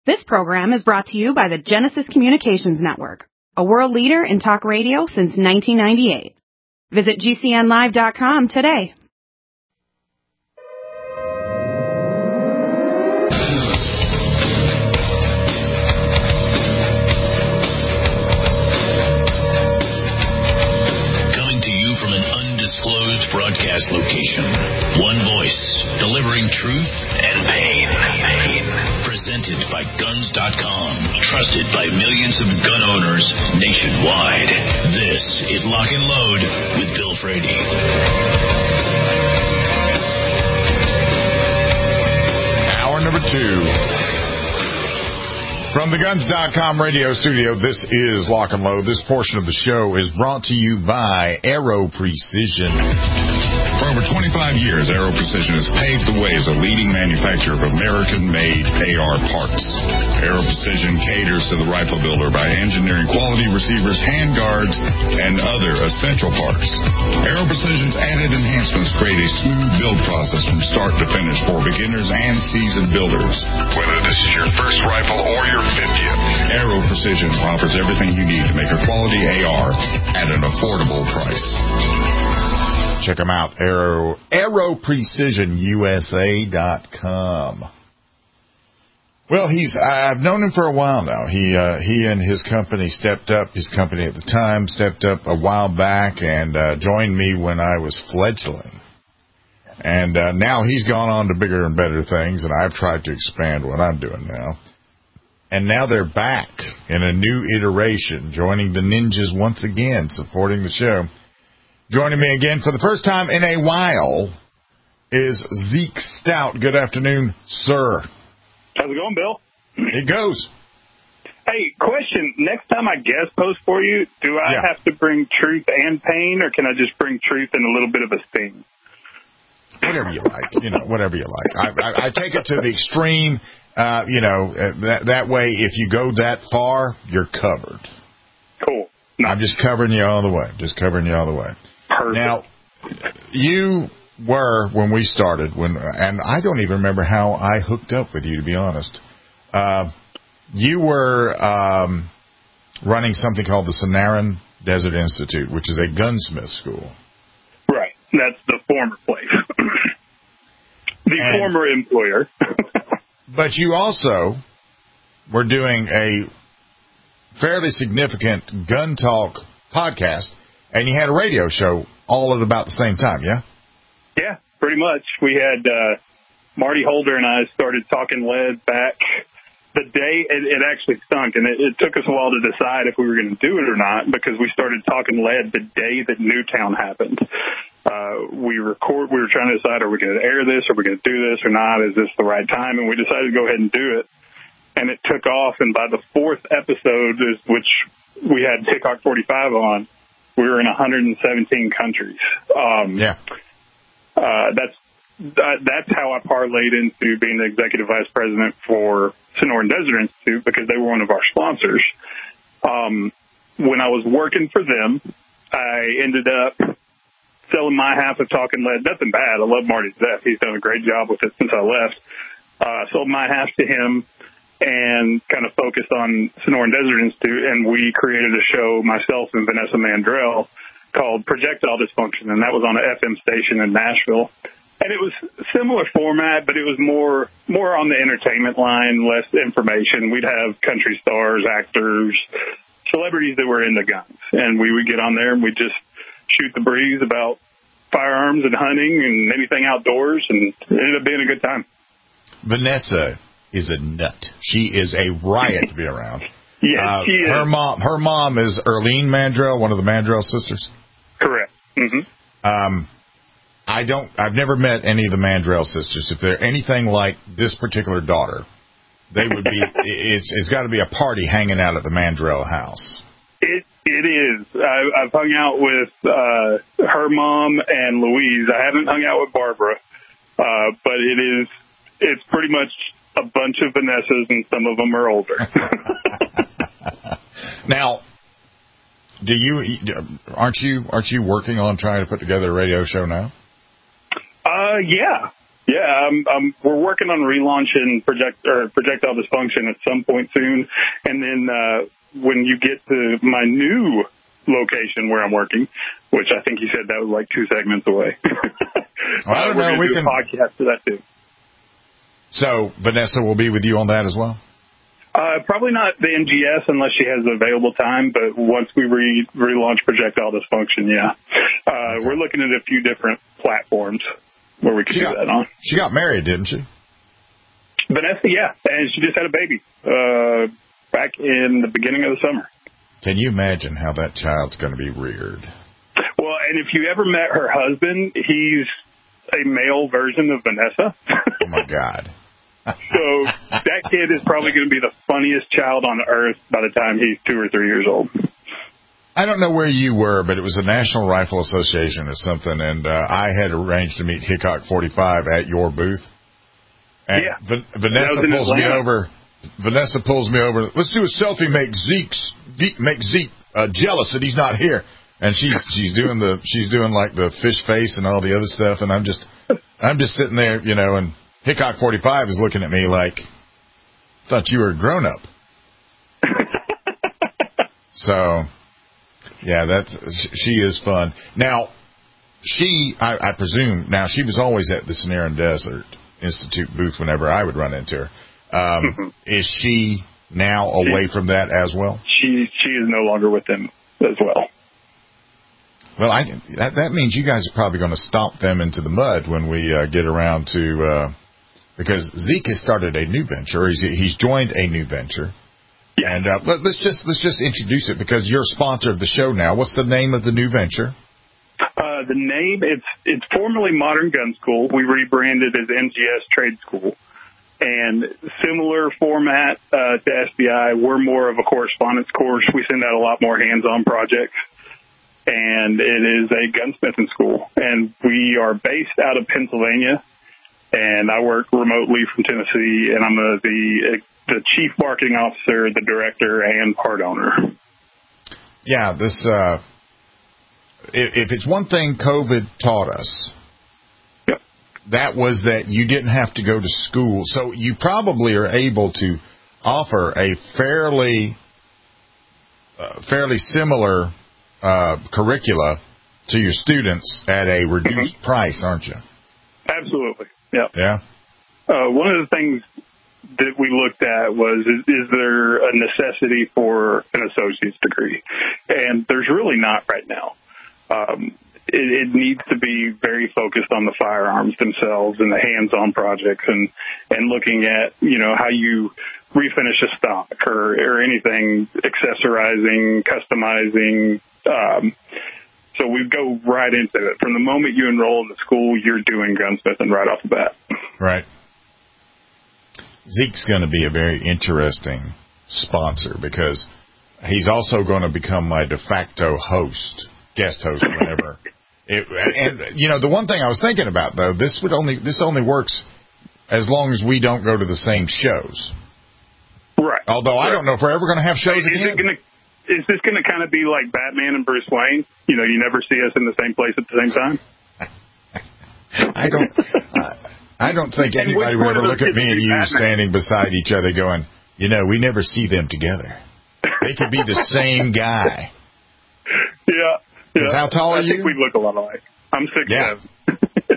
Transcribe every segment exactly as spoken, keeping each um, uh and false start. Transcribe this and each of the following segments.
This program is brought to you by the Genesis Communications Network, a world leader in talk radio since nineteen ninety-eight. Visit G C N live dot com today. Coming to you from an undisclosed broadcast location. One voice, delivering truth and pain. pain. Presented by Guns dot com. Trusted by millions of gun owners nationwide. This is Lock and Load with Bill Frady. Hour number two. From the Guns dot com radio studio, this is Lock and Load. This portion of the show is brought to you by Aero Precision. For over twenty-five years, Aero Precision has paved the way as a leading manufacturer of American-made A R parts. Aero Precision caters to the rifle builder by engineering quality receivers, handguards, and other essential parts. Aero Precision's added enhancements create a smooth build process from start to finish for beginners and seasoned builders. Whether this is your first rifle or your fiftieth, Aero Precision offers everything you need to make a quality A R at an affordable price. Check them out, Aero, Aero Precision U S A dot com. Well, he's I've known him for a while now. He uh, he and his company stepped up. His company at the time stepped up a while back and uh, joined me when I was fledgling. And uh, now he's gone on to bigger and better things, and I've tried to expand what I'm doing now. And now they're back in a new iteration, joining the Ninjas once again, supporting the show. Joining me again for the first time in a while is Zeke Stout. Good afternoon, sir. How's it going, Bill? It goes. Hey, question. Next time I guest post for you, do I yeah. have to bring truth and pain, or can I just bring truth and a little bit of a sting? Whatever you like. You know, whatever you like. I, I, I take it to the extreme. Uh, you know, uh, that, that way, if you go that far, you're covered. Cool. Nice. I'm just covering you all the way. Just covering you all the way. Perfect. Now, you were, when we started, when, and I don't even remember how I hooked up with you, to be honest. Uh, you were um, running something called the Sonoran Desert Institute, which is a gunsmith school. Right. That's the former place. the and, former employer. But you also were doing a fairly significant gun talk podcast, and you had a radio show all at about the same time, yeah? Yeah, pretty much. We had uh, Marty Holder and I started talking lead back the day it, it actually stunk, and it, it took us a while to decide if we were going to do it or not, because we started talking lead the day that Newtown happened. Uh, we record. We were trying to decide, are we going to air this? Are we going to do this or not? Is this the right time? And we decided to go ahead and do it. And it took off. And by the fourth episode, which we had Hickok forty-five on, we were in one hundred seventeen countries. Um, yeah. Uh, that's that, that's how I parlayed into being the executive vice president for Sonoran Desert Institute, because they were one of our sponsors. Um, when I was working for them, I ended up selling my half of Talking Lead. Nothing bad. I love Marty to death. He's done a great job with it since I left. Uh, sold my half to him and kind of focused on Sonoran Desert Institute, and we created a show, myself and Vanessa Mandrell, called Projectile Dysfunction, and that was on an F M station in Nashville. And it was similar format, but it was more more on the entertainment line, less information. We'd have country stars, actors, celebrities that were into guns, and we would get on there and we'd just shoot the breeze about firearms and hunting and anything outdoors, and it ended up being a good time. Vanessa is a nut. She is a riot to be around. Yes, uh, she is. Her mom, her mom is Erlene Mandrell, one of the Mandrell sisters. Correct. Mm-hmm. Um, I don't. I've never met any of the Mandrell sisters. If they're anything like this particular daughter, they would be. it's it's got to be a party hanging out at the Mandrell house. It it is. I, I've hung out with uh, her mom and Louise. I haven't hung out with Barbara, uh, but it is. It's pretty much a bunch of Vanessas, and some of them are older. Now, do you aren't you aren't you working on trying to put together a radio show now? Uh, yeah, Yeah, um, um, we're working on relaunching project or projectile dysfunction at some point soon, and then uh, when you get to my new location where I'm working, which I think you said that was like two segments away. Well, I don't uh, we're know. We do can a podcast for that too. So Vanessa will be with you on that as well. Uh, probably not the N G S unless she has available time, but once we re- relaunch projectile dysfunction, yeah. Uh, okay. We're looking at a few different platforms where we could she do got, that on. She got married, didn't she? Vanessa, yeah, and she just had a baby uh, back in the beginning of the summer. Can you imagine how that child's going to be reared? Well, and if you ever met her husband, he's a male version of Vanessa. Oh, my God. So that kid is probably going to be the funniest child on earth by the time he's two or three years old. I don't know where you were, but it was the National Rifle Association or something, and uh, I had arranged to meet Hickok forty-five at your booth. And yeah. V- Vanessa pulls me over. Vanessa pulls me over. Let's do a selfie. Make Zeke's make Zeke uh, jealous that he's not here. And she's she's doing the she's doing like the fish face and all the other stuff. And I'm just I'm just sitting there, you know. And Hickok forty-five is looking at me like, thought you were a grown up. So, yeah, that's she is fun. Now, she I, I presume now she was always at the Sonoran Desert Institute booth whenever I would run into her. Um, is she now away from that as well? She she is no longer with them as well. Well, I that, that means you guys are probably going to stomp them into the mud when we uh, get around to uh, because Zeke has started a new venture. He's he's joined a new venture, yeah. and uh, let, let's just let's just introduce it because you're a sponsor of the show now. What's the name of the new venture? Uh, the name it's it's formerly Modern Gun School. We rebranded as N G S Trade School. And similar format uh, to S B I, we're more of a correspondence course. We send out a lot more hands-on projects. And it is a gunsmithing school. And we are based out of Pennsylvania. And I work remotely from Tennessee. And I'm a, the the chief marketing officer, the director, and part owner. Yeah, this uh, if, if it's one thing COVID taught us, that was that you didn't have to go to school. So you probably are able to offer a fairly uh, fairly similar uh, curricula to your students at a reduced mm-hmm. price, aren't you? Absolutely. Yeah. Yeah. Uh, one of the things that we looked at was, is, is there a necessity for an associate's degree? And there's really not right now. Um, It, it needs to be very focused on the firearms themselves and the hands-on projects and, and looking at, you know, how you refinish a stock or, or anything, accessorizing, customizing. Um, so we go right into it. From the moment you enroll in the school, you're doing gunsmithing right off the bat. Right. Zeke's going to be a very interesting sponsor because he's also going to become my de facto host, guest host whenever. It, and, you know, the one thing I was thinking about, though, this would only this only works as long as we don't go to the same shows. Right. Although right. I don't know if we're ever going to have shows is again. It gonna, is this going to kind of be like Batman and Bruce Wayne? You know, you never see us in the same place at the same time? I don't I, I don't think anybody would ever look at me and you Batman? standing beside each other going, you know, we never see them together. They could be the same guy. Yeah. Yeah, how tall are I you? I think we look a lot alike. I'm six yeah. seven.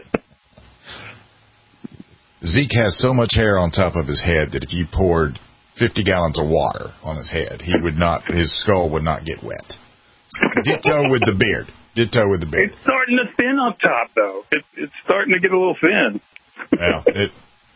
Zeke has so much hair on top of his head that if you poured fifty gallons of water on his head, he would not. His skull would not get wet. Ditto with the beard. Ditto with the beard. It's starting to thin on top, though. It, it's starting to get a little thin. Well, it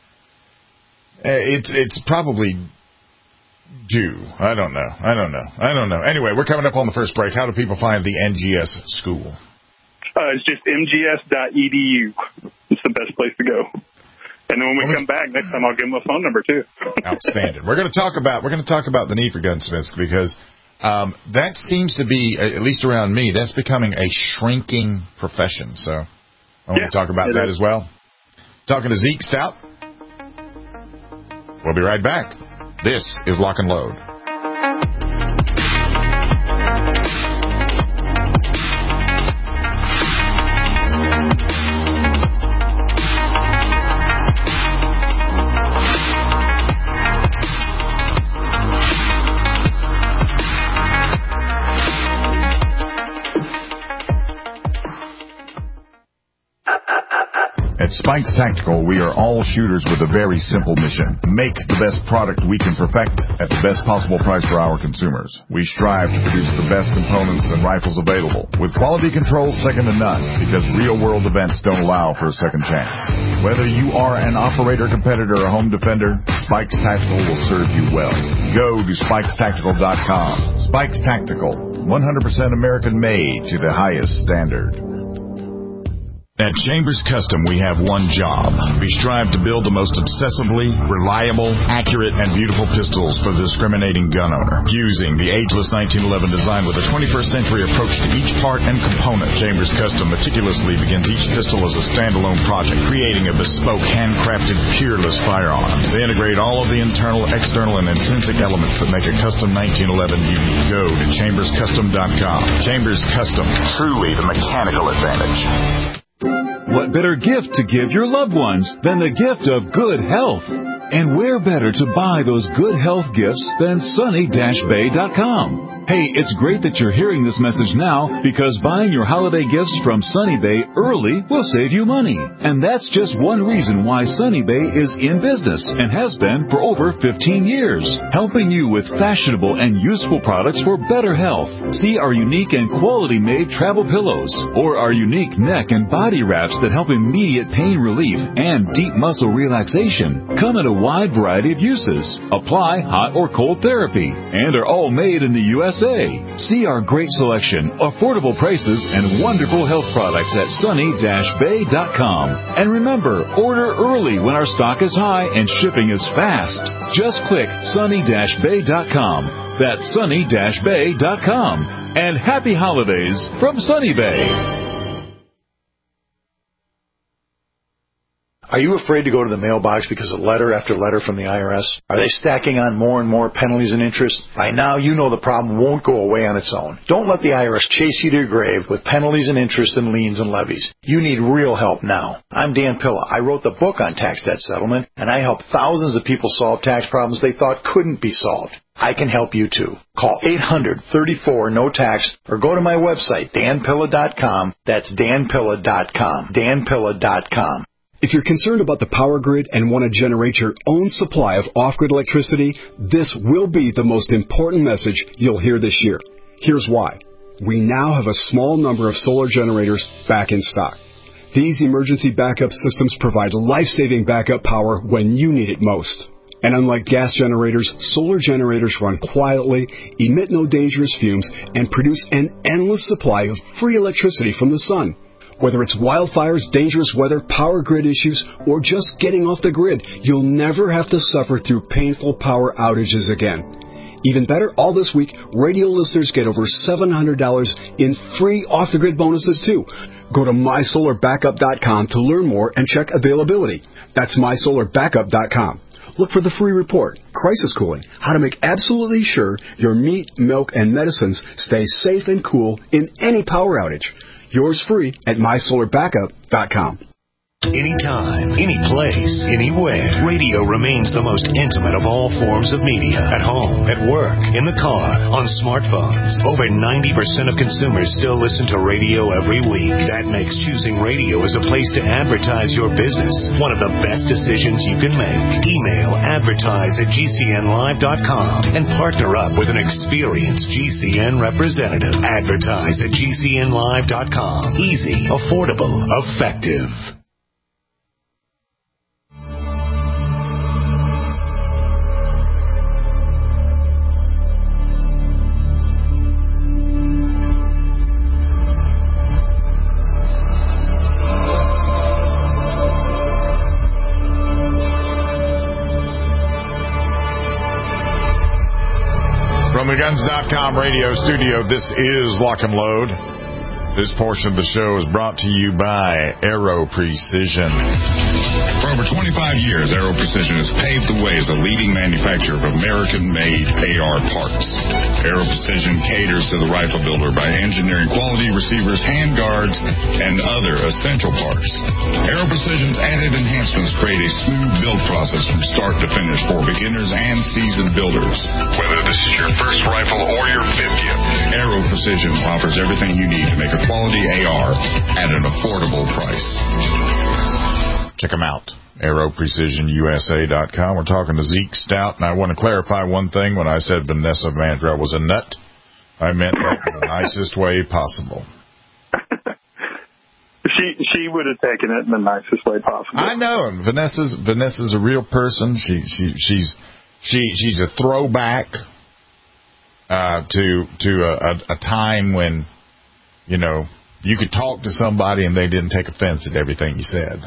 it's it's probably. Do I don't know. I don't know. I don't know. Anyway, we're coming up on the first break. How do people find the N G S school? Uh, it's just m g s dot e d u. It's the best place to go. And then when we come back next time, I'll give them a phone number too. Outstanding. We're going to talk about we're going to talk about the need for gunsmiths because um, that seems to be, at least around me, that's becoming a shrinking profession. So I want yeah, to talk about that is. as well. Talking to Zeke Stout. We'll be right back. This is Lock and Load. Spikes Tactical, we are all shooters with a very simple mission. Make the best product we can perfect at the best possible price for our consumers. We strive to produce the best components and rifles available, with quality control second to none, because real-world events don't allow for a second chance. Whether you are an operator, competitor, or home defender, Spikes Tactical will serve you well. Go to spikes tactical dot com. Spikes Tactical, one hundred percent American-made to the highest standard. At Chambers Custom, we have one job. We strive to build the most obsessively reliable, accurate, and beautiful pistols for the discriminating gun owner. Using the ageless nineteen eleven design with a twenty-first century approach to each part and component, Chambers Custom meticulously begins each pistol as a standalone project, creating a bespoke, handcrafted, peerless firearm. They integrate all of the internal, external, and intrinsic elements that make a custom nineteen eleven unique. Go to chambers custom dot com. Chambers Custom, truly the mechanical advantage. What better gift to give your loved ones than the gift of good health? And where better to buy those good health gifts than sunny dash bay dot com? Hey, it's great that you're hearing this message now, because buying your holiday gifts from Sunny Bay early will save you money. And that's just one reason why Sunny Bay is in business and has been for over fifteen years, helping you with fashionable and useful products for better health. See our unique and quality-made travel pillows, or our unique neck and body wraps that help immediate pain relief and deep muscle relaxation. Come in a wide variety of uses, apply hot or cold therapy, and are all made in the U S A. See our great selection, affordable prices, and wonderful health products at sunny dash bay dot com. And remember, order early when our stock is high and shipping is fast. Just click sunny dash bay dot com. That's sunny dash bay dot com. And happy holidays from Sunny Bay. Are you afraid to go to the mailbox because of letter after letter from the I R S? Are they stacking on more and more penalties and interest? By now, you know the problem won't go away on its own. Don't let the I R S chase you to your grave with penalties and interest and liens and levies. You need real help now. I'm Dan Pilla. I wrote the book on tax debt settlement, and I help thousands of people solve tax problems they thought couldn't be solved. I can help you too. Call eight hundred, thirty-four, no tax or go to my website, dan pilla dot com. That's dan pilla dot com. dan pilla dot com. If you're concerned about the power grid and want to generate your own supply of off-grid electricity, this will be the most important message you'll hear this year. Here's why. We now have a small number of solar generators back in stock. These emergency backup systems provide life-saving backup power when you need it most. And unlike gas generators, solar generators run quietly, emit no dangerous fumes, and produce an endless supply of free electricity from the sun. Whether it's wildfires, dangerous weather, power grid issues, or just getting off the grid, you'll never have to suffer through painful power outages again. Even better, all this week, radio listeners get over seven hundred dollars in free off-the-grid bonuses, too. Go to my solar backup dot com to learn more and check availability. That's my solar backup dot com. Look for the free report, Crisis Cooling, how to make absolutely sure your meat, milk, and medicines stay safe and cool in any power outage. Yours free at my solar backup dot com. Anytime, any place, anywhere, radio remains the most intimate of all forms of media. At home, at work, in the car, on smartphones. Over ninety percent of consumers still listen to radio every week. That makes choosing radio as a place to advertise your business one of the best decisions you can make. Email advertise at g c n live dot com and partner up with an experienced G C N representative. Advertise at g c n live dot com. Easy, affordable, effective. From the guns dot com radio studio, this is Lock and Load. This portion of the show is brought to you by Aero Precision. For over twenty-five years, Aero Precision has paved the way as a leading manufacturer of American-made A R parts. Aero Precision caters to the rifle builder by engineering quality receivers, handguards, and other essential parts. Aero Precision's added enhancements create a smooth build process from start to finish for beginners and seasoned builders. Whether this is your first rifle or your fiftieth, Aero Precision offers everything you need to make a quality A R at an affordable price. Check them out. Aero Precision U S A dot com. We're talking to Zeke Stout, and I want to clarify one thing. When I said Vanessa Vandra was a nut, I meant that in the nicest way possible. She she would have taken it in the nicest way possible. I know. And Vanessa's Vanessa's a real person. She she she's she she's a throwback uh, to to a, a time when, you know, you could talk to somebody and they didn't take offense at everything you said.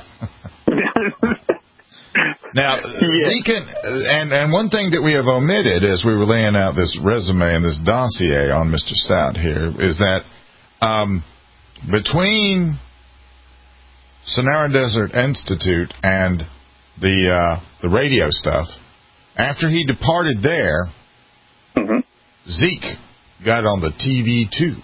Now, yeah. Zeke, and and one thing that we have omitted as we were laying out this resume and this dossier on Mister Stout here is that um, between Sonora Desert Institute and the uh, the radio stuff, after he departed there, mm-hmm. Zeke got on the T V too.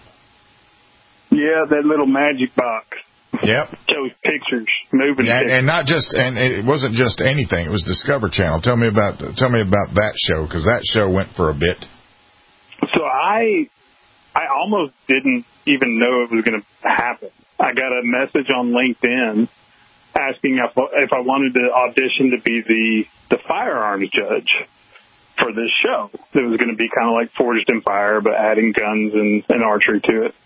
Yeah, that little magic box. Yep. Shows pictures, moving and, pictures. and not just, and it wasn't just anything. It was Discover Channel. Tell me about tell me about that show, because that show went for a bit. So I I almost didn't even know it was going to happen. I got a message on LinkedIn asking if, if I wanted to audition to be the, the firearms judge for this show. It was going to be kind of like Forged in Fire, but adding guns and, and archery to it.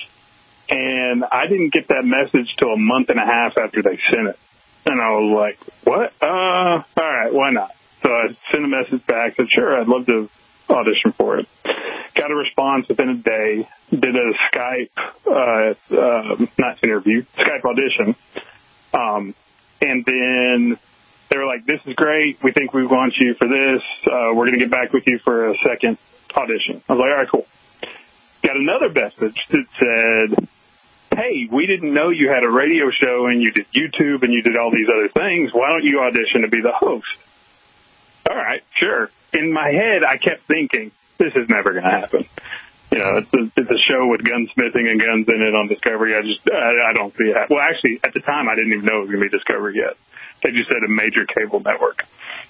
And I didn't get that message till a month and a half after they sent it. And I was like, what? Uh, all right, why not? So I sent a message back, said, sure, I'd love to audition for it. Got a response within a day, did a Skype, uh, uh, not interview, Skype audition. Um, and then they were like, this is great. We think we want you for this. Uh, we're going to get back with you for a second audition. I was like, all right, cool. Got another message that said, hey, we didn't know you had a radio show and you did YouTube and you did all these other things. Why don't you audition to be the host? All right, sure. In my head, I kept thinking, this is never going to happen. You know, it's a, it's a show with gunsmithing and guns in it on Discovery. I just, I, I don't see it happen. Well, actually, at the time, I didn't even know it was going to be Discovery yet. They just said a major cable network.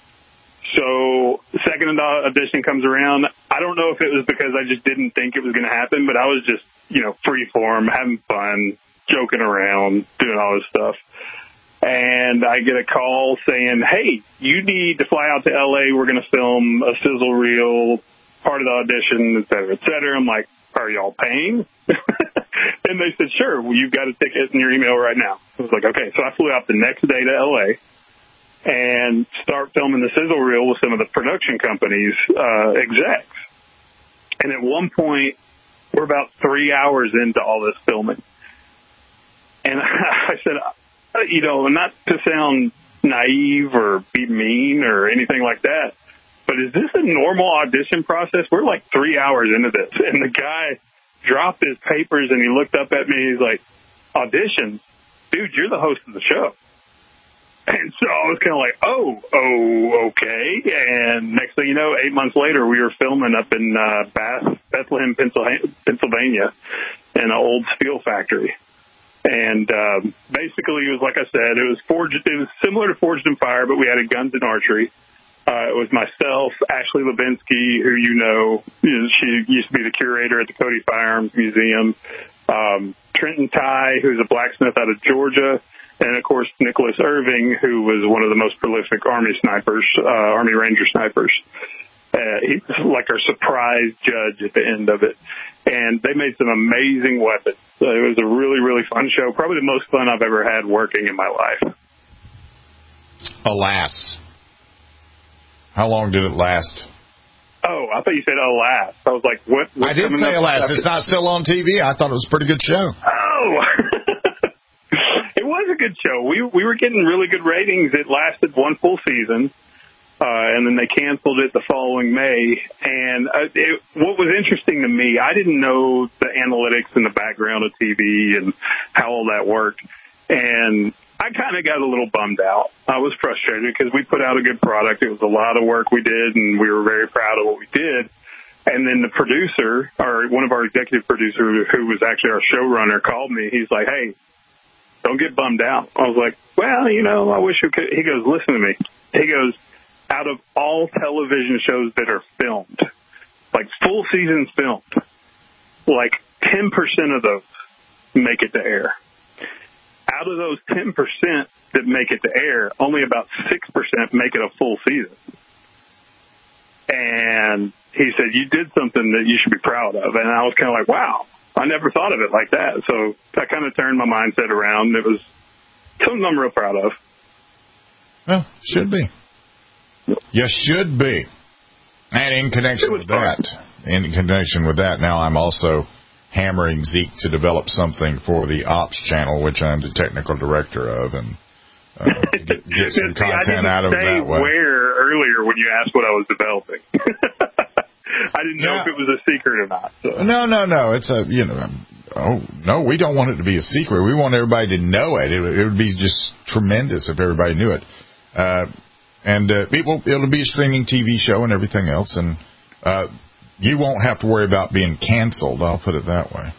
So second audition comes around. I don't know if it was because I just didn't think it was going to happen, but I was just, you know, free form, having fun, joking around, doing all this stuff. And I get a call saying, hey, you need to fly out to L A. We're going to film a sizzle reel, part of the audition, et cetera, et cetera. I'm like, are y'all paying? And they said, sure, well, you've got a ticket in your email right now. I was like, okay. So I flew out the next day to L A and start filming the sizzle reel with some of the production companies, uh, execs. And at one point, we're about three hours into all this filming. And I said, you know, not to sound naive or be mean or anything like that, but is this a normal audition process? We're like three hours into this. And the guy dropped his papers and he looked up at me. He's like, auditions? Dude, you're the host of the show. And so I was kind of like, oh, oh, okay. And next thing you know, eight months later, we were filming up in uh, Bath, Bethlehem, Pennsylvania, in an old steel factory. And um, basically, it was like I said, it was forged. It was similar to Forged in Fire, but we added guns and archery. Uh, it was myself, Ashley Levinsky, who you know, she used to be the curator at the Cody Firearms Museum. Um, Trenton Ty, who's a blacksmith out of Georgia. And, of course, Nicholas Irving, who was one of the most prolific Army snipers, uh, Army Ranger snipers. Uh, he was like our surprise judge at the end of it. And they made some amazing weapons. So it was a really, really fun show. Probably the most fun I've ever had working in my life. Alas. How long did it last? Oh, I thought you said alas. I was like, what? I did say alas. It's not still on T V. I thought it was a pretty good show. Oh, it was a good show. We we were getting really good ratings. It lasted one full season, uh, and then they canceled it the following May. And uh, it, what was interesting to me, I didn't know the analytics and the background of T V and how all that worked. And I kind of got a little bummed out. I was frustrated because we put out a good product. It was a lot of work we did, and we were very proud of what we did. And then the producer, or one of our executive producers, who was actually our showrunner, called me. He's like, hey, don't get bummed out. I was like, well, you know, I wish we could. He goes, listen to me. He goes, out of all television shows that are filmed, like full seasons filmed, like ten percent of those make it to air. out of those ten percent that make it to air, only about six percent make it a full season. And he said, you did something that you should be proud of. And I was kind of like, wow, I never thought of it like that. So that kind of turned my mindset around. It was something I'm real proud of. Well, should be. You should be. And in connection with that, in connection with that, now I'm also hammering Zeke to develop something for the Ops channel, which I'm the technical director of, and uh, get, get some content out of it that way. Where earlier when you asked what I was developing, I didn't know yeah. if it was a secret or not. So. No, no, no. It's a you know. Oh no, we don't want it to be a secret. We want everybody to know it. It, it would be just tremendous if everybody knew it. Uh, and uh, it will, it'll be a streaming T V show and everything else, and uh, you won't have to worry about being canceled. I'll put it that way.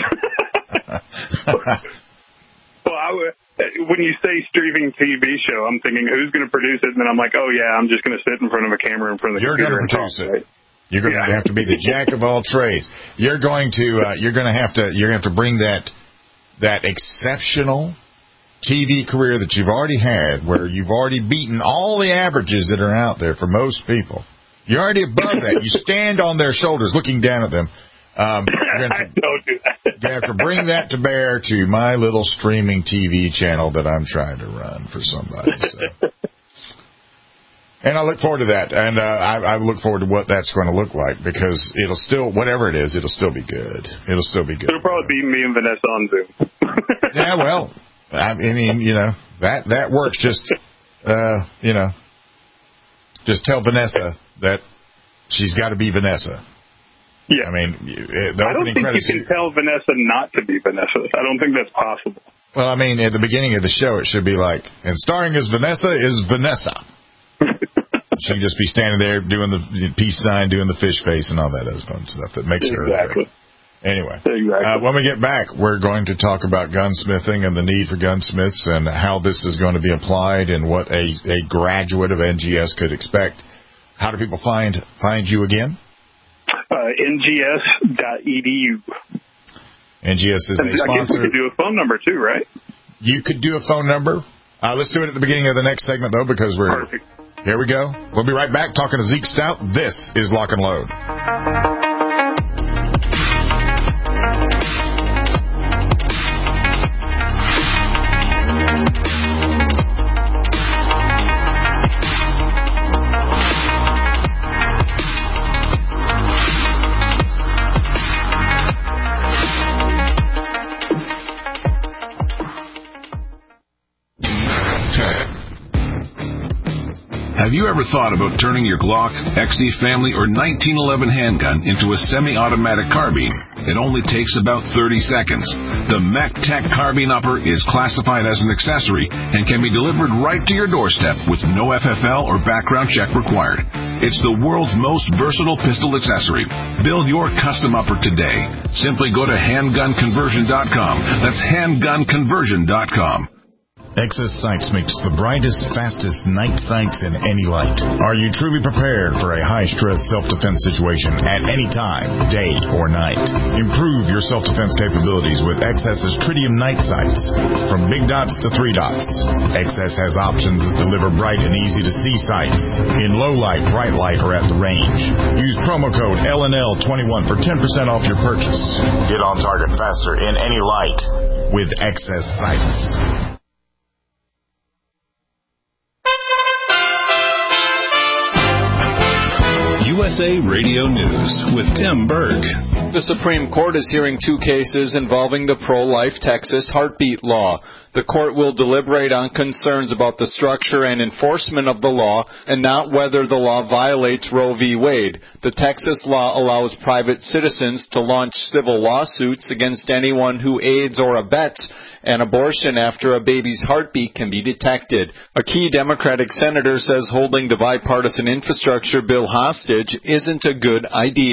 Well, I would, when you say streaming T V show, I'm thinking who's going to produce it, and then I'm like, oh yeah, I'm just going to sit in front of a camera in front of the You're computer. You're going to produce it. Right? You're going yeah. to have to be the jack of all trades. You're going to uh, you're going to have to you're going to have to bring that that exceptional T V career that you've already had, where you've already beaten all the averages that are out there for most people. You're already above that. You stand on their shoulders looking down at them. Um, you're going to, Don't do that. you have to bring that to bear to my little streaming T V channel that I'm trying to run for somebody. So. And I look forward to that. And uh, I, I look forward to what that's going to look like, because it'll still, whatever it is, it'll still be good. It'll still be good. It'll probably be me and Vanessa on Zoom. Yeah, well, I mean, you know, that, that works. Just, uh, you know, just tell Vanessa that she's got to be Vanessa. Yeah. I mean, the I don't think you can tell Vanessa not to be Vanessa. I don't think that's possible. Well, I mean, at the beginning of the show, it should be like, and starring as Vanessa is Vanessa. She can just be standing there doing the peace sign, doing the fish face, and all that other fun stuff that makes exactly. her good. Anyway, exactly. uh, when we get back, we're going to talk about gunsmithing and the need for gunsmiths and how this is going to be applied and what a, a graduate of N G S could expect. How do people find find you again? Uh, N G S dot E D U. N G S is and a sponsor. I guess we could do a phone number, too, right? You could do a phone number. Uh, let's do it at the beginning of the next segment, though, because we're... Perfect. Here we go. We'll be right back talking to Zeke Stout. This is Lock and Load. Have you ever thought about turning your Glock, X D Family, or nineteen eleven handgun into a semi-automatic carbine? It only takes about thirty seconds. The MacTech Carbine Upper is classified as an accessory and can be delivered right to your doorstep with no F F L or background check required. It's the world's most versatile pistol accessory. Build your custom upper today. Simply go to handgun conversion dot com. That's handgun conversion dot com. Excess Sights makes the brightest, fastest night sights in any light. Are you truly prepared for a high-stress self-defense situation at any time, day or night? Improve your self-defense capabilities with Excess's Tritium night sights. From big dots to three dots, Excess has options that deliver bright and easy-to-see sights in low light, bright light, or at the range. Use promo code L N L twenty-one for ten percent off your purchase. Get on target faster in any light with Excess Sights. U S A Radio News with Tim Berg. The Supreme Court is hearing two cases involving the pro-life Texas heartbeat law. The court will deliberate on concerns about the structure and enforcement of the law and not whether the law violates Roe v. Wade. The Texas law allows private citizens to launch civil lawsuits against anyone who aids or abets an abortion after a baby's heartbeat can be detected. A key Democratic senator says holding the bipartisan infrastructure bill hostage isn't a good idea.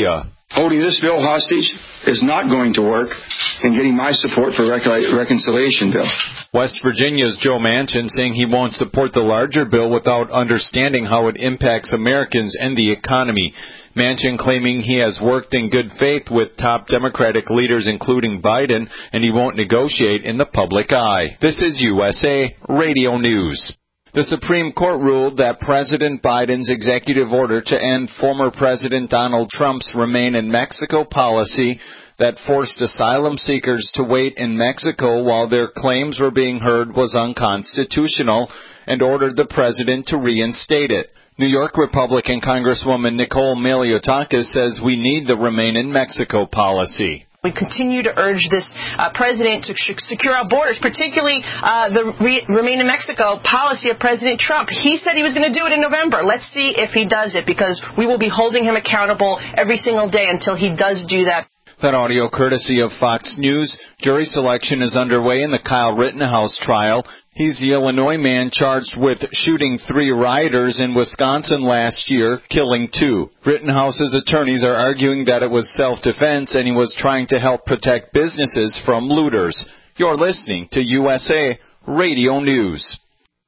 Holding this bill hostage is not going to work in getting my support for rec- reconciliation bill. West Virginia's Joe Manchin saying he won't support the larger bill without understanding how it impacts Americans and the economy. Manchin claiming he has worked in good faith with top Democratic leaders, including Biden, and he won't negotiate in the public eye. This is U S A Radio News. The Supreme Court ruled that President Biden's executive order to end former President Donald Trump's Remain in Mexico policy that forced asylum seekers to wait in Mexico while their claims were being heard was unconstitutional and ordered the president to reinstate it. New York Republican Congresswoman Nicole Maliotakis says we need the Remain in Mexico policy. We continue to urge this uh, president to sh- secure our borders, particularly uh, the re- Remain in Mexico policy of President Trump. He said he was going to do it in November. Let's see if he does it, because we will be holding him accountable every single day until he does do that. That audio courtesy of Fox News. Jury selection is underway in the Kyle Rittenhouse trial. He's the Illinois man charged with shooting three rioters in Wisconsin last year, killing two. Rittenhouse's attorneys are arguing that it was self-defense and he was trying to help protect businesses from looters. You're listening to U S A Radio News.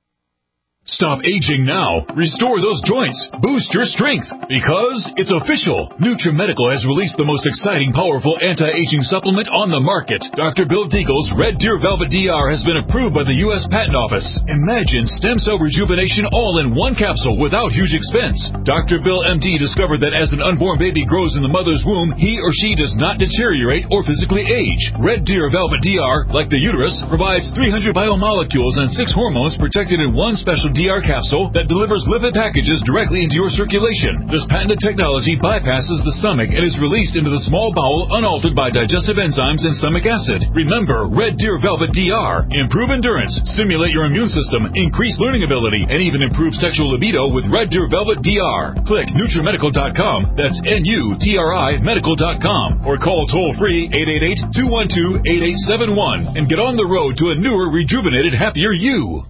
Stop aging now. Restore those joints. Boost your strength. Because it's official. NutriMedical has released the most exciting, powerful anti-aging supplement on the market. Doctor Bill Deagle's Red Deer Velvet D R has been approved by the U S Patent Office. Imagine stem cell rejuvenation all in one capsule without huge expense. Doctor Bill M D discovered that as an unborn baby grows in the mother's womb, he or she does not deteriorate or physically age. Red Deer Velvet D R, like the uterus, provides three hundred biomolecules and six hormones protected in one special D R capsule that delivers lipid packages directly into your circulation. This patented technology bypasses the stomach and is released into the small bowel unaltered by digestive enzymes and stomach acid. Remember, Red Deer Velvet D R. Improve endurance, stimulate your immune system, increase learning ability, and even improve sexual libido with Red Deer Velvet D R. Click NutriMedical dot com, that's N U T R I medical dot com, or call toll-free eight eight eight, two one two, eight eight seven one and get on the road to a newer, rejuvenated, happier you.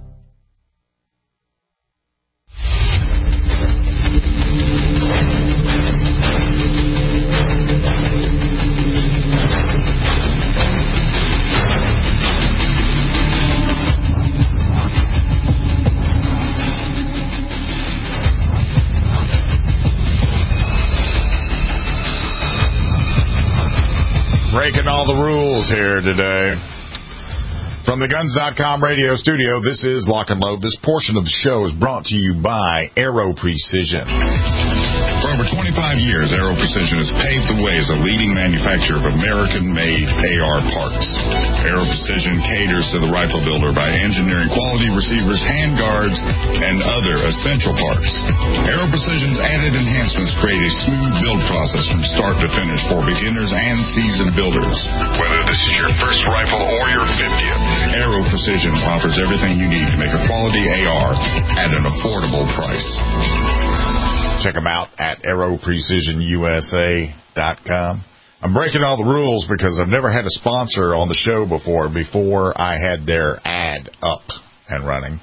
Breaking all the rules here today. From the Guns dot com radio studio, this is Lock and Load. This portion of the show is brought to you by Aero Precision. For over twenty-five years, Aero Precision has paved the way as a leading manufacturer of American-made A R parts. Aero Precision caters to the rifle builder by engineering quality receivers, handguards, and other essential parts. Aero Precision's added enhancements create a smooth build process from start to finish for beginners and seasoned builders. Whether this is your first rifle or your fiftieth, Aero Precision offers everything you need to make a quality A R at an affordable price. Check them out at Aero Precision U S A dot com. I'm breaking all the rules because I've never had a sponsor on the show before, before I had their ad up and running.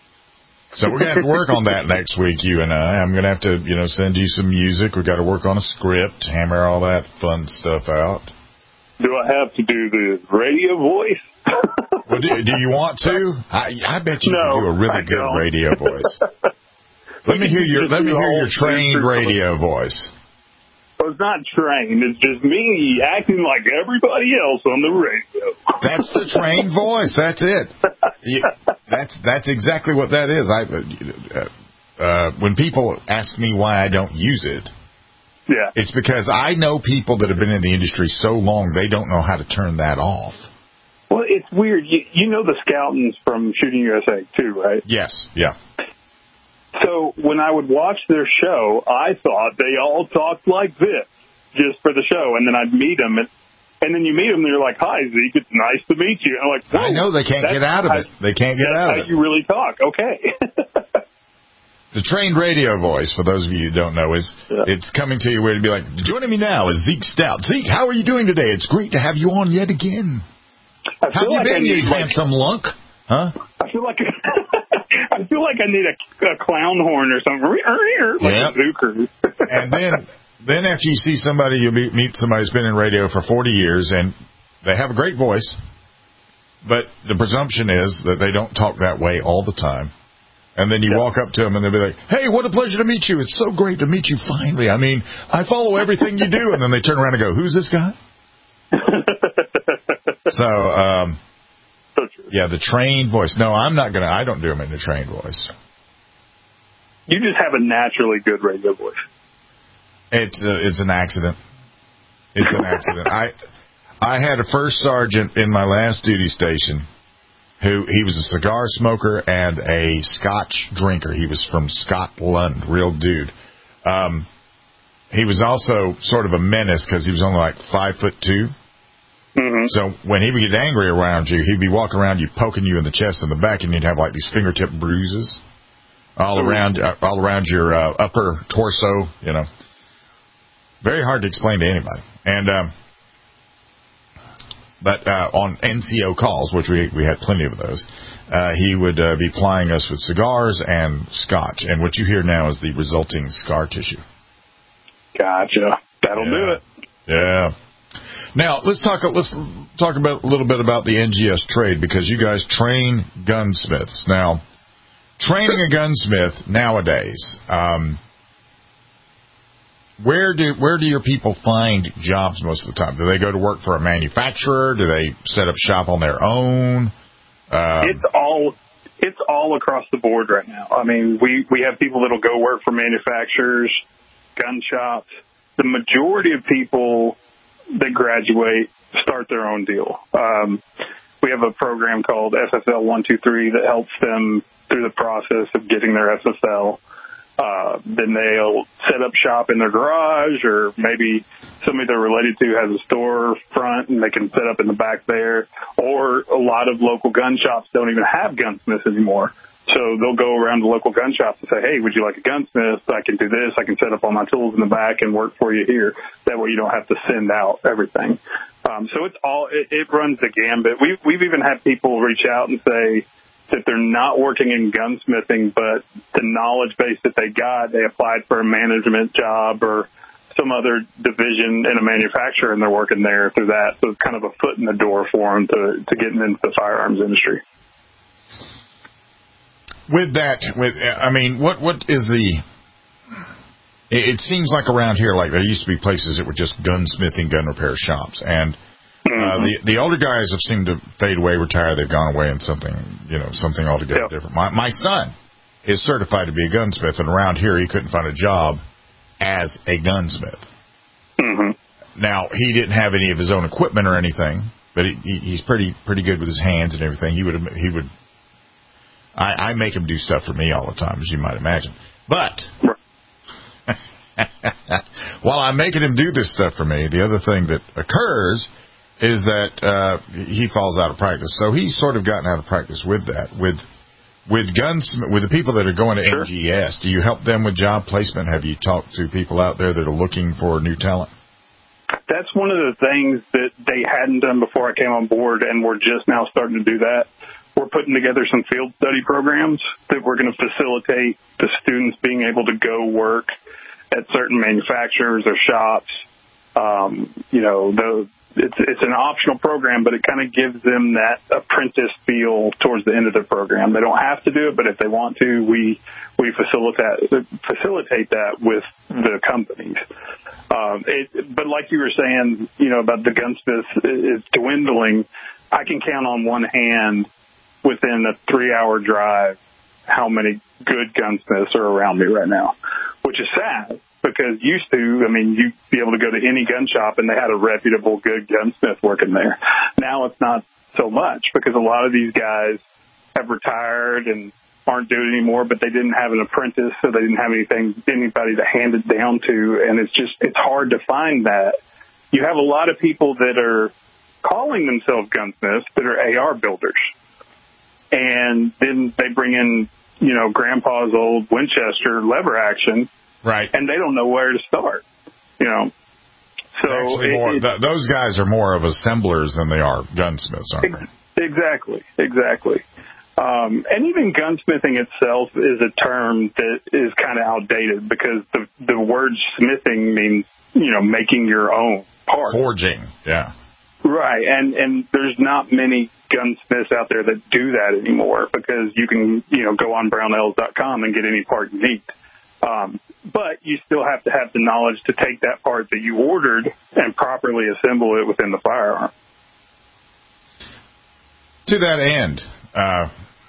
So we're going to have to work on that next week, you and I. I'm going to have to, you know, send you some music. We've got to work on a script, hammer all that fun stuff out. Do I have to do the radio voice? Well, do, do you want to? I, I bet you no, can do a really I good don't. radio voice. Let me hear your let me hear your trained radio voice. Well, it's not trained. It's just me acting like everybody else on the radio. That's the trained voice. That's it. Yeah, that's that's exactly what that is. I uh, uh, when people ask me why I don't use it, yeah, it's because I know people that have been in the industry so long they don't know how to turn that off. Well, it's weird. You, you know the Scoutons from Shooting U S A too, right? Yes. Yeah. So when I would watch their show, I thought they all talked like this just for the show, and then I'd meet them, and, and then you meet them, and you're like, "Hi, Zeke, it's nice to meet you." And I'm like, I know they can't get out of it. They can't get out of it. That's how you really talk. Okay. The trained radio voice, for those of you who don't know, is yeah. it's coming to you where to be like, joining me now is Zeke Stout. Zeke, how are you doing today? It's great to have you on yet again. I how have like you been, you like, handsome lunk? Huh? I feel like I feel like I need a, a clown horn or something, like yep. a zooker. And then then after you see somebody, you meet, meet somebody who's been in radio for forty years, and they have a great voice, but the presumption is that they don't talk that way all the time. And then you yeah. walk up to them, and they'll be like, hey, what a pleasure to meet you. It's so great to meet you finally. I mean, I follow everything you do. And then they turn around and go, who's this guy? so, um, so true. yeah, the trained voice. No, I'm not going to, I don't do them in the trained voice. You just have a naturally good radio voice. It's a, it's an accident. It's an accident. I I had a first sergeant in my last duty station who, he was a cigar smoker and a Scotch drinker. He was from Scotland, real dude. Um, he was also sort of a menace because he was only like five foot two. Mm-hmm. So when he would get angry around you, he'd be walking around you, poking you in the chest and the back, and you'd have like these fingertip bruises all mm-hmm. around, uh, all around your uh, upper torso. You know, very hard to explain to anybody. And um, but uh, on N C O calls, which we we had plenty of those, uh, he would uh, be plying us with cigars and Scotch, and what you hear now is the resulting scar tissue. Gotcha. That'll yeah. do it. Yeah. Now let's talk. Let's talk about a little bit about the N G S trade, because you guys train gunsmiths. Now, training a gunsmith nowadays, um, where do where do your people find jobs most of the time? Do they go to work for a manufacturer? Do they set up shop on their own? Um, it's all it's all across the board right now. I mean, we we have people that'll go work for manufacturers, gun shops. The majority of people that graduate start their own deal. Um, we have a program called S S L one two three that helps them through the process of getting their S S L. Uh, then they'll set up shop in their garage, or maybe somebody they're related to has a store front and they can set up in the back there. Or a lot of local gun shops don't even have gunsmiths anymore. So they'll go around the local gun shops and say, hey, would you like a gunsmith? I can do this. I can set up all my tools in the back and work for you here. That way you don't have to send out everything. Um, so it's all, it, it runs the gambit. We've, we've even had people reach out and say that they're not working in gunsmithing, but the knowledge base that they got, they applied for a management job or some other division in a manufacturer, and they're working there through that. So it's kind of a foot in the door for them to, to getting into the firearms industry. With that, with I mean, what what is the? It, it seems like around here, like there used to be places that were just gunsmithing, gun repair shops, and uh, mm-hmm. the the older guys have seemed to fade away, retire. They've gone away in something, you know, something altogether yep. different. My my son is certified to be a gunsmith, and around here he couldn't find a job as a gunsmith. Mm-hmm. Now he didn't have any of his own equipment or anything, but he, he, he's pretty pretty good with his hands and everything. He would he would. I, I make him do stuff for me all the time, as you might imagine. But while I'm making him do this stuff for me, the other thing that occurs is that uh, he falls out of practice. So he's sort of gotten out of practice with that. With with guns, with the people that are going to sure. N G S, do you help them with job placement? Have you talked to people out there that are looking for new talent? That's one of the things that they hadn't done before I came on board, and we're just now starting to do that. We're putting together some field study programs that we're going to facilitate the students being able to go work at certain manufacturers or shops. Um, you know, the, it's, it's an optional program, but it kind of gives them that apprentice feel towards the end of their program. They don't have to do it, but if they want to, we we facilitate facilitate that with the companies. Um, it, but like you were saying, you know, about the gunsmiths is dwindling. I can count on one hand within a three-hour drive how many good gunsmiths are around me right now, which is sad because used to, I mean, you'd be able to go to any gun shop and they had a reputable, good gunsmith working there. Now it's not so much because a lot of these guys have retired and aren't doing it anymore, but they didn't have an apprentice, so they didn't have anything, anybody to hand it down to, and it's just, it's hard to find that. You have a lot of people that are calling themselves gunsmiths that are A R builders. And then they bring in, you know, grandpa's old Winchester lever action. Right. And they don't know where to start, you know. So Actually, it, more, it, th- those guys are more of assemblers than they are gunsmiths, aren't ex- they? Exactly. Exactly. Um, and even gunsmithing itself is a term that is kind of outdated because the the word smithing means, you know, making your own parts. Forging, yeah. Right, and and there's not many gunsmiths out there that do that anymore because you can, you know, go on brownells dot com and get any part you need. Um, but you still have to have the knowledge to take that part that you ordered and properly assemble it within the firearm. To that end, uh,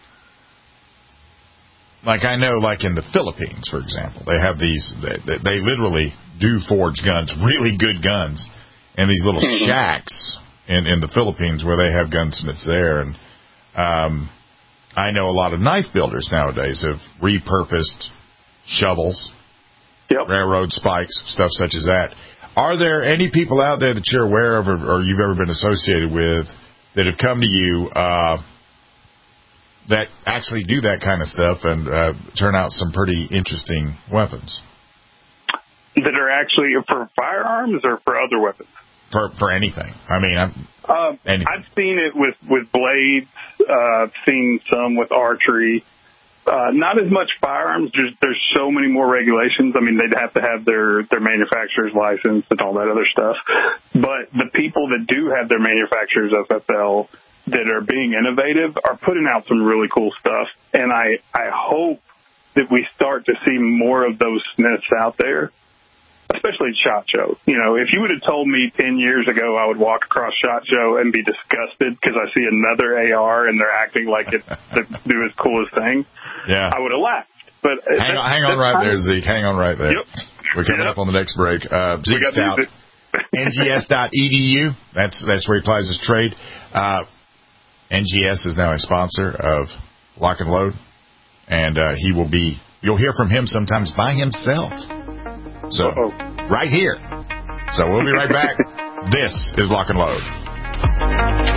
like I know, like in the Philippines, for example, they have these, they, they literally do forge guns, really good guns, in these little mm-hmm. shacks in, in the Philippines where they have gunsmiths there. And um, I know a lot of knife builders nowadays have repurposed shovels, yep. railroad spikes, stuff such as that. Are there any people out there that you're aware of or, or you've ever been associated with that have come to you uh, that actually do that kind of stuff and uh, turn out some pretty interesting weapons? That are actually for firearms or for other weapons? For for anything. I mean, I'm, uh, anything. I've seen it with, with blades. Uh, I've seen some with archery. Uh, not as much firearms. There's, there's so many more regulations. I mean, they'd have to have their, their manufacturer's license and all that other stuff. But the people that do have their manufacturer's F F L that are being innovative are putting out some really cool stuff. And I, I hope that we start to see more of those smiths out there, especially at SHOT Show. You know, if you would have told me ten years ago I would walk across SHOT Show and be disgusted because I see another A R and they're acting like it's the newest, coolest thing, yeah. I would have laughed. But hang on, hang on right there, Zeke. Hang on right there. Yep. We're coming yep. up on the next break. Uh, Zeke Stout, N G S dot E D U. That's that's where he applies his trade. Uh, N G S is now a sponsor of Lock and Load, and uh, he will be. You'll hear from him sometimes by himself. So, Uh-oh. right here. So we'll be right back. This is Lock and Load.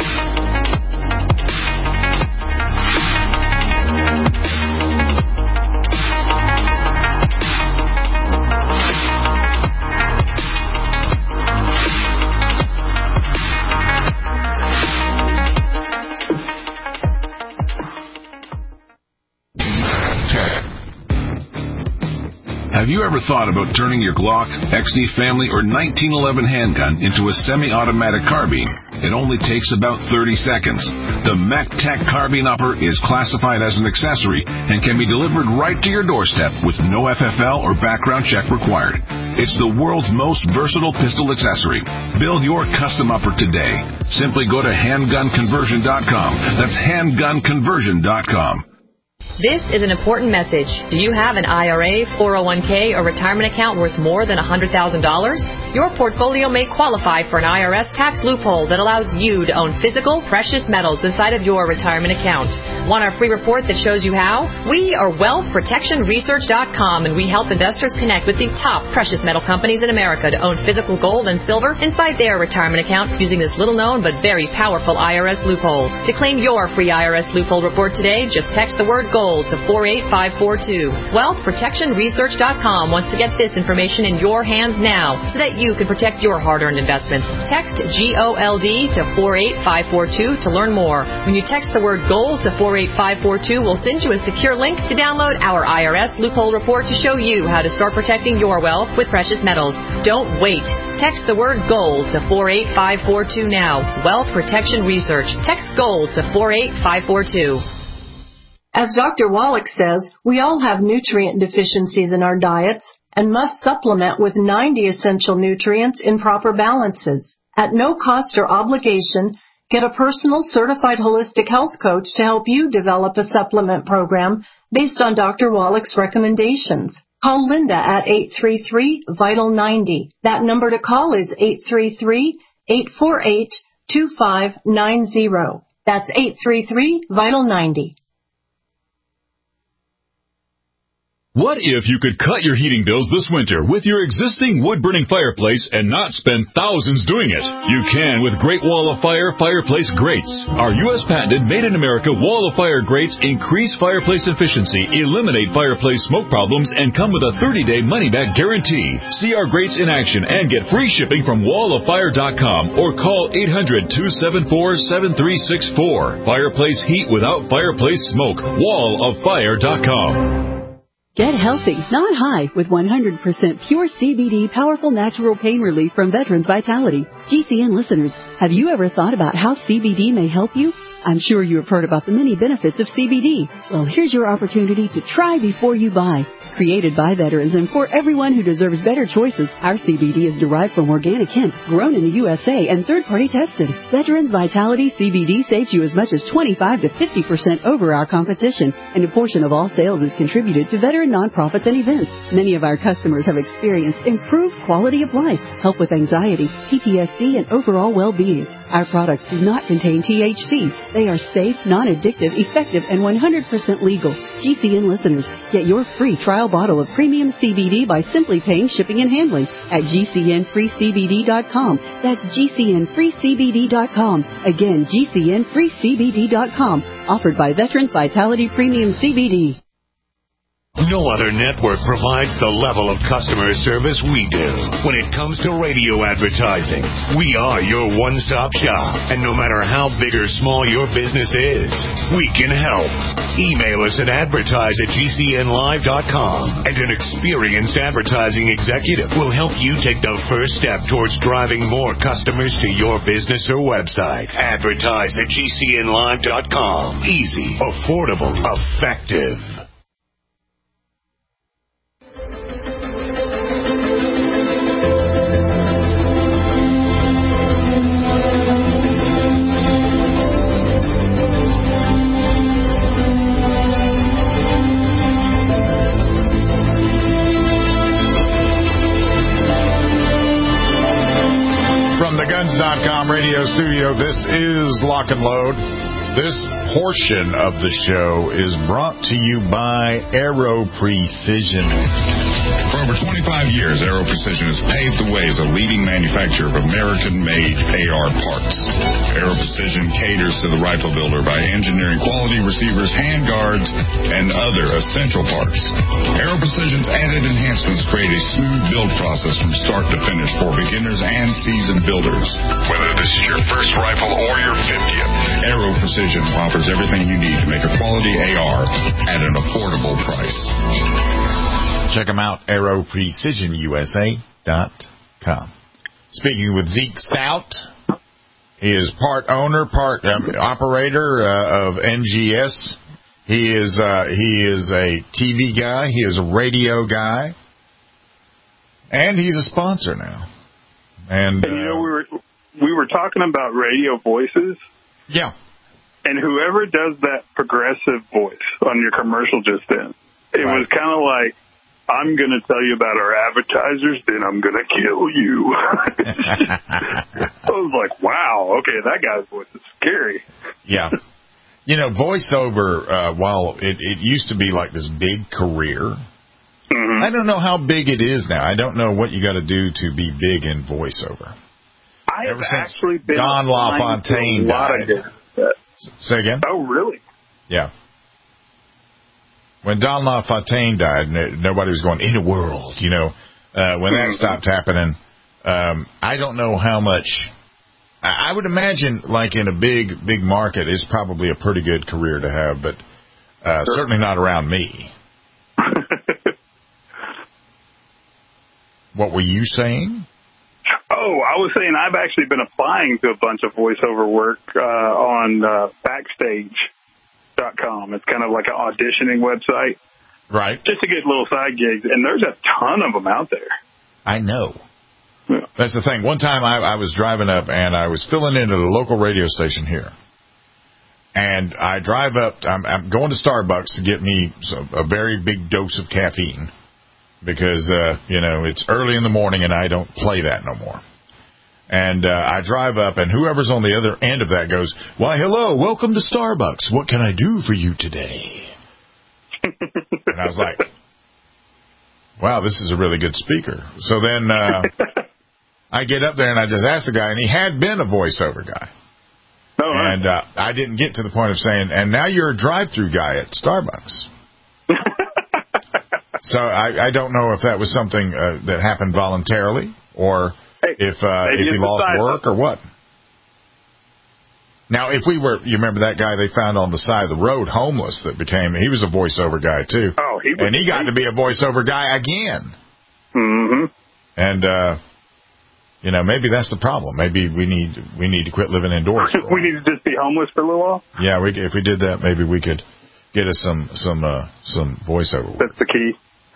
Have you ever thought about turning your Glock, X D Family, or nineteen eleven handgun into a semi-automatic carbine? It only takes about thirty seconds. The MacTac Carbine Upper is classified as an accessory and can be delivered right to your doorstep with no F F L or background check required. It's the world's most versatile pistol accessory. Build your custom upper today. Simply go to handgun conversion dot com. That's handgun conversion dot com. This is an important message. Do you have an I R A, four oh one k, or retirement account worth more than one hundred thousand dollars? Your portfolio may qualify for an I R S tax loophole that allows you to own physical, precious metals inside of your retirement account. Want our free report that shows you how? We are wealth protection research dot com, and we help investors connect with the top precious metal companies in America to own physical gold and silver inside their retirement account using this little-known but very powerful I R S loophole. To claim your free I R S loophole report today, just text the word gold to four eight five four two. wealth protection research dot com wants to get this information in your hands now so that you can protect your hard-earned investments. Text G O L D to four eight five four two to learn more. When you text the word GOLD to four eight five four two, we'll send you a secure link to download our I R S loophole report to show you how to start protecting your wealth with precious metals. Don't wait. Text the word GOLD to four eight five four two now. Wealth Protection Research. Text GOLD to four eight five four two. As Doctor Wallach says, we all have nutrient deficiencies in our diets and must supplement with ninety essential nutrients in proper balances. At no cost or obligation, get a personal certified holistic health coach to help you develop a supplement program based on Doctor Wallach's recommendations. Call Linda at eight three three, vital ninety. That number to call is eight three three, eight four eight, two five nine zero. That's eight three three, vital ninety. What if you could cut your heating bills this winter with your existing wood-burning fireplace and not spend thousands doing it? You can with Great Wall of Fire fireplace grates. Our U S patented made-in-America Wall of Fire grates increase fireplace efficiency, eliminate fireplace smoke problems, and come with a thirty-day money-back guarantee. See our grates in action and get free shipping from wall of fire dot com or call eight hundred, two seven four, seven three six four. Fireplace heat without fireplace smoke. wall of fire dot com. Get healthy, not high, with one hundred percent pure C B D powerful natural pain relief from Veterans Vitality. G C N listeners, have you ever thought about how C B D may help you? I'm sure you have heard about the many benefits of C B D. Well, here's your opportunity to try before you buy. Created by veterans and for everyone who deserves better choices, our C B D is derived from organic hemp, grown in the U S A, and third-party tested. Veterans Vitality C B D saves you as much as twenty-five to fifty percent over our competition, and a portion of all sales is contributed to veteran nonprofits and events. Many of our customers have experienced improved quality of life, help with anxiety, P T S D, and overall well-being. Our products do not contain T H C. They are safe, non-addictive, effective, and one hundred percent legal. G C N listeners, get your free trial bottle of premium C B D by simply paying shipping and handling at G C N free C B D dot com. That's G C N free C B D dot com. Again, G C N free C B D dot com. Offered by Veterans Vitality Premium C B D. No other network provides the level of customer service we do. When it comes to radio advertising, we are your one-stop shop. And no matter how big or small your business is, we can help. Email us at advertise at G C N live dot com, and an experienced advertising executive will help you take the first step towards driving more customers to your business or website. Advertise at G C N live dot com. Easy, affordable, effective. Guns dot com radio studio, this is Lock and Load. This portion of the show is brought to you by Aero Precision. For over twenty-five years, Aero Precision has paved the way as a leading manufacturer of American-made A R parts. Aero Precision caters to the rifle builder by engineering quality receivers, handguards, and other essential parts. Aero Precision's added enhancements create a smooth build process from start to finish for beginners and seasoned builders. Whether this is your first rifle or your fiftieth, Aero Precision offers everything you need to make a quality A R at an affordable price. Check them out, aero precision U S A dot com. Speaking with Zeke Stout, he is part owner, part um, operator uh, of N G S. He is uh, he is a T V guy. He is a radio guy, and he's a sponsor now. And, and you know, we were we were talking about radio voices. Yeah. And whoever does that progressive voice on your commercial just then, it right. was kind of like, I'm going to tell you about our advertisers, then I'm going to kill you. I was like, wow, okay, that guy's voice is scary. Yeah. You know, voiceover, uh, while it, it used to be like this big career, mm-hmm. I don't know how big it is now. I don't know what you got to do to be big in voiceover. I Ever have since actually been Don LaFontaine died. Say again? Oh, really? Yeah. When Don LaFontaine died, nobody was going, in a world, you know. Uh, when that stopped happening, um, I don't know how much. I would imagine, like in a big, big market, it's probably a pretty good career to have, but uh, sure. certainly not around me. What were you saying? Oh, I was saying I've actually been applying to a bunch of voiceover work uh, on uh, backstage dot com. It's kind of like an auditioning website. Right. Just to get little side gigs, and there's a ton of them out there. I know. Yeah. That's the thing. One time I, I was driving up, and I was filling in at a local radio station here. And I drive up. I'm, I'm going to Starbucks to get me some, a very big dose of caffeine. Because, uh, you know, it's early in the morning and I don't play that no more. And uh, I drive up and whoever's on the other end of that goes, why, hello, welcome to Starbucks. What can I do for you today? And I was like, wow, this is a really good speaker. So then uh, I get up there and I just ask the guy, and he had been a voiceover guy. Oh, right. And uh, I didn't get to the point of saying, and now you're a drive-through guy at Starbucks. So I, I don't know if that was something uh, that happened voluntarily, or hey, if uh, if he lost work or what. Now, if we were, you remember that guy they found on the side of the road, homeless, that became, he was a voiceover guy too. Oh, he was. And he got to be a voiceover guy again. Mm-hmm. And, uh, you know, maybe that's the problem. Maybe we need we need to quit living indoors. We need to just be homeless for a little while? Yeah, we, if we did that, maybe we could get us some some uh, some voiceover work. That's the key.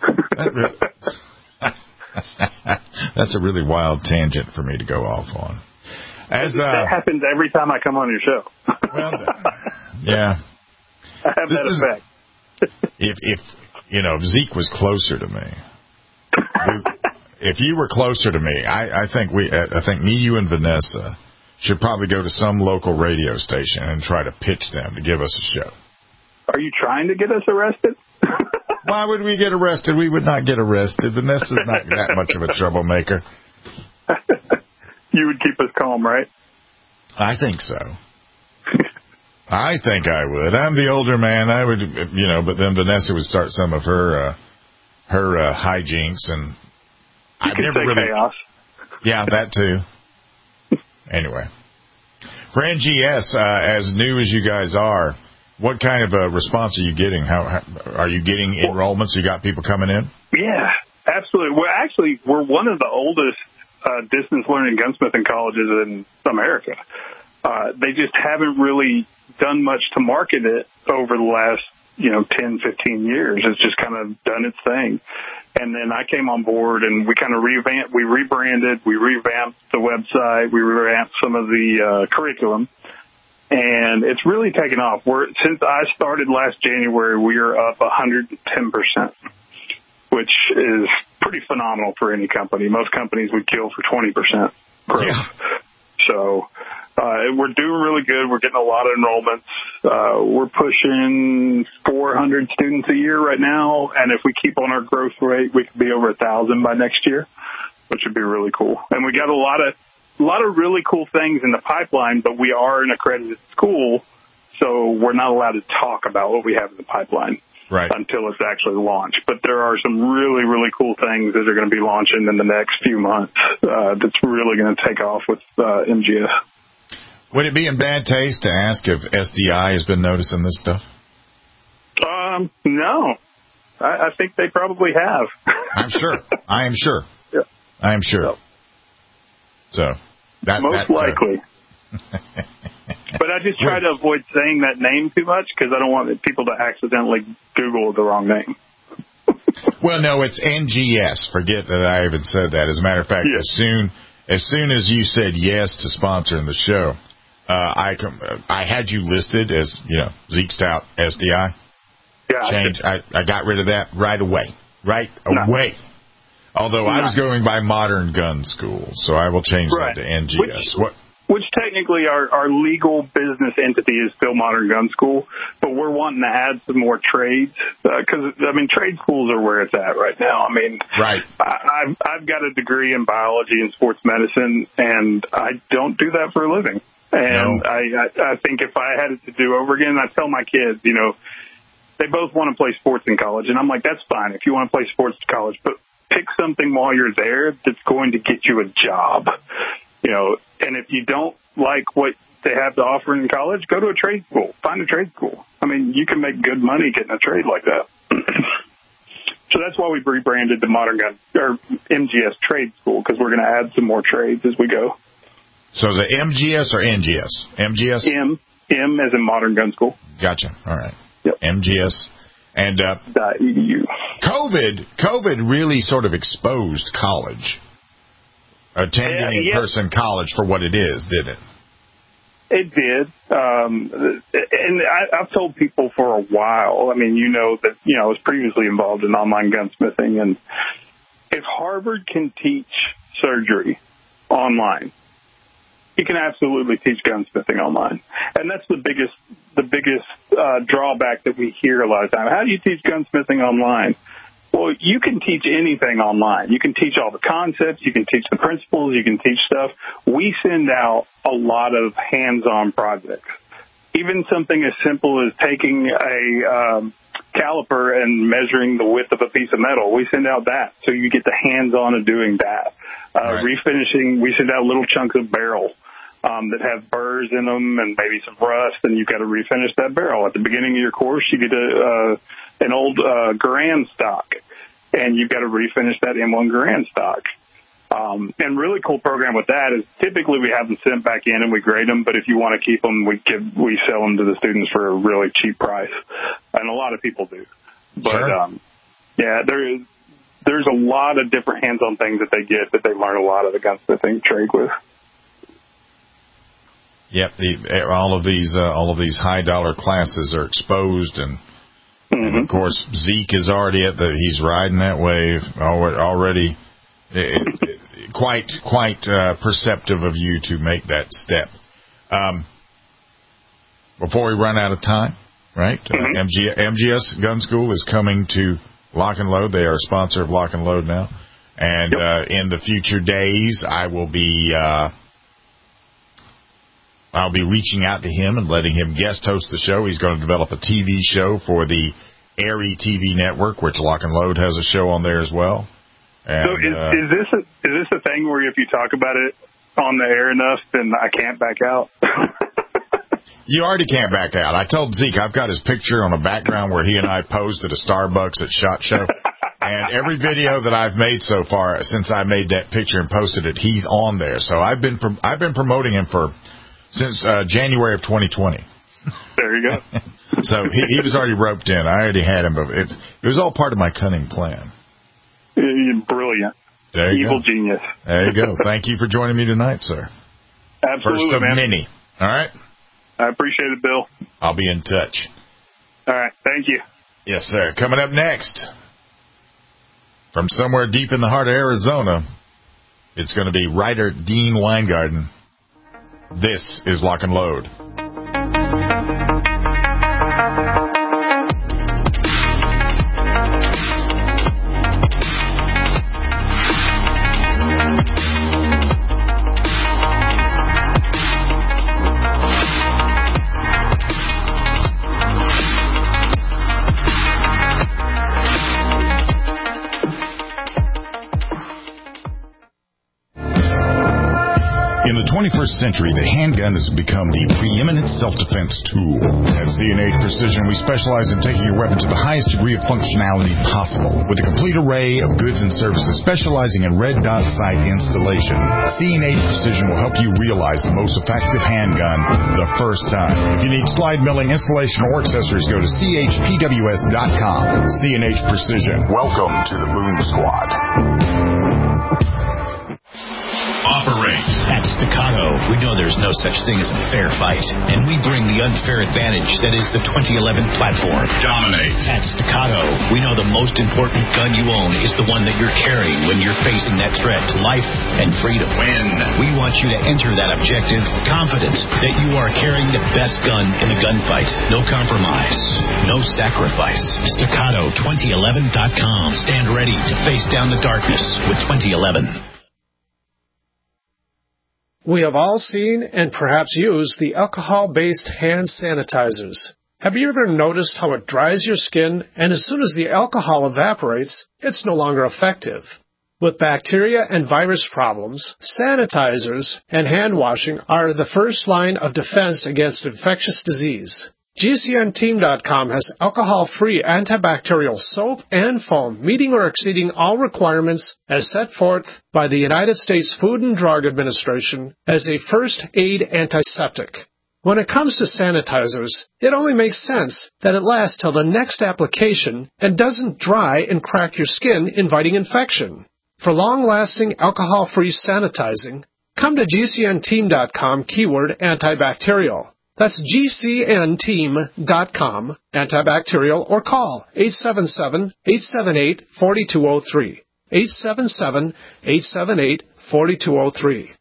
That's a really wild tangent for me to go off on. As, uh, that happens every time I come on your show. Well, yeah. I have this that is, effect. if, if, you know, if Zeke was closer to me, we, if you were closer to me, I, I think we, I think me, you, and Vanessa should probably go to some local radio station and try to pitch them to give us a show. Are you trying to get us arrested? Why would we get arrested? We would not get arrested. Vanessa's not that much of a troublemaker. You would keep us calm, right? I think so. I think I would. I'm the older man. I would, you know, but then Vanessa would start some of her uh, her uh, hijinks, and you I've can never say really. Chaos. Yeah, that too. Anyway, for N G S, uh, as new as you guys are, what kind of a response are you getting? How, how are you getting enrollments? You got people coming in? Yeah, absolutely. We're actually we're one of the oldest uh, distance learning gunsmithing colleges in America. Uh, they just haven't really done much to market it over the last, you know, ten, fifteen years. It's just kind of done its thing. And then I came on board and we kind of revamped, we rebranded, we revamped the website, we revamped some of the uh, curriculum. And it's really taken off. We're, since I started last January, we are up one hundred ten percent, which is pretty phenomenal for any company. Most companies would kill for twenty percent growth. Yeah. So uh, we're doing really good. We're getting a lot of enrollments. Uh, we're pushing four hundred students a year right now. And if we keep on our growth rate, we could be over one thousand by next year, which would be really cool. And we got a lot of A lot of really cool things in the pipeline, but we are an accredited school, so we're not allowed to talk about what we have in the pipeline right. until it's actually launched. But there are some really, really cool things that are going to be launching in the next few months uh, that's really going to take off with uh, M G S. Would it be in bad taste to ask if S D I has been noticing this stuff? Um, no. I, I think they probably have. I'm sure. I am sure. Yeah. I am sure. So, that, most that, likely. Uh, but I just try to avoid saying that name too much because I don't want people to accidentally Google the wrong name. Well, no, it's N G S. Forget that I even said that. As a matter of fact, yes. as soon as soon as you said yes to sponsoring the show, uh, I I had you listed as, you know, Zeke Stout S D I. Yeah. Change. I, I got rid of that right away. Right no. away. Although no. I was going by Modern Gun School, so I will change right. that to N G S. Which, what? Which technically our, our legal business entity is still Modern Gun School, but we're wanting to add some more trades because, uh, I mean, trade schools are where it's at right now. I mean, right. I, I've, I've got a degree in biology and sports medicine, and I don't do that for a living. And no. I, I, I think if I had it to do over again, I tell my kids, you know, they both want to play sports in college, and I'm like, that's fine if you want to play sports in college, but pick something while you're there that's going to get you a job. You know, and if you don't like what they have to offer in college, go to a trade school. Find a trade school. I mean, you can make good money getting a trade like that. So that's why we rebranded the Modern Gun or M G S Trade School, because we're going to add some more trades as we go. So is it M G S or N G S? M G S? M. M as in Modern Gun School. Gotcha. All right. Yep. M G S. And uh, E D U. COVID, COVID really sort of exposed college, attending yeah, in-person yeah. college for what it is, didn't it? It did. Um, and I, I've told people for a while, I mean, you know that, you know, I was previously involved in online gunsmithing, and if Harvard can teach surgery online, you can absolutely teach gunsmithing online. And that's the biggest, the biggest uh, drawback that we hear a lot of time. How do you teach gunsmithing online? Well, you can teach anything online. You can teach all the concepts. You can teach the principles. You can teach stuff. We send out a lot of hands-on projects. Even something as simple as taking a um, caliper and measuring the width of a piece of metal. We send out that, so you get the hands-on of doing that. Uh, right. Refinishing, we send out little chunks of barrel um, that have burrs in them and maybe some rust, and you've got to refinish that barrel. At the beginning of your course, you get a, uh, an old uh, Garand stock, and you've got to refinish that M one Garand stock. Um, and really cool program with that is typically we have them sent back in and we grade them, but if you want to keep them, we give, we sell them to the students for a really cheap price. And a lot of people do. But, sure. um, yeah, there is, there's a lot of different hands-on things that they get that they learn a lot of the gunsmithing trade with. Yep, the, all of these, uh, all of these high dollar classes are exposed, and, mm-hmm. and of course Zeke is already at the, he's riding that wave already. It, it, quite quite uh, perceptive of you to make that step. Um, before we run out of time, right? Mm-hmm. Uh, M G, M G S Gun School is coming to Lock and Load. They are a sponsor of Lock and Load now. And yep. uh, in the future days, I will be uh, I'll be reaching out to him and letting him guest host the show. He's going to develop a T V show for the Airy T V network, which Lock and Load has a show on there as well. And, so is, uh, is this a, is this a thing where if you talk about it on the air enough, then I can't back out? You already can't back out. I told Zeke I've got his picture on a background where he and I posed at a Starbucks at SHOT Show. And every video that I've made so far, since I made that picture and posted it, he's on there. So I've been I've been promoting him for since uh, January of twenty twenty. There you go. So he, he was already roped in. I already had him, but it, it was all part of my cunning plan. Brilliant. There you Evil go. genius. There you go. Thank you for joining me tonight, sir. Absolutely, First of man. many. All right? I appreciate it, Bill. I'll be in touch. All right. Thank you. Yes, sir. Coming up next, from somewhere deep in the heart of Arizona, it's going to be writer Dean Weingarten. This is Lock and Load. In the twenty-first century, the handgun has become the preeminent self-defense tool. At C and H Precision, we specialize in taking your weapon to the highest degree of functionality possible. With a complete array of goods and services specializing in red dot sight installation, C and H Precision will help you realize the most effective handgun the first time. If you need slide milling, installation, or accessories, go to C H P W S dot com. C and H Precision. Welcome to the Boom Squad. Operate. At Staccato, we know there's no such thing as a fair fight, and we bring the unfair advantage that is the twenty eleven platform. Dominate. At Staccato, we know the most important gun you own is the one that you're carrying when you're facing that threat to life and freedom. Win. We want you to enter that objective confident that you are carrying the best gun in the gunfight. No compromise. No sacrifice. Staccato twenty eleven dot com. Stand ready to face down the darkness with twenty eleven. We have all seen and perhaps used the alcohol-based hand sanitizers. Have you ever noticed how it dries your skin, and as soon as the alcohol evaporates, it's no longer effective? With bacteria and virus problems, sanitizers and hand washing are the first line of defense against infectious disease. G C N team dot com has alcohol-free antibacterial soap and foam meeting or exceeding all requirements as set forth by the United States Food and Drug Administration as a first aid antiseptic. When it comes to sanitizers, it only makes sense that it lasts till the next application and doesn't dry and crack your skin, inviting infection. For long-lasting alcohol-free sanitizing, come to G C N team dot com keyword antibacterial. That's G C N team dot com, antibacterial, or call eight seven seven, eight seven eight, four two zero three, eight seven seven, eight seven eight, four two zero three.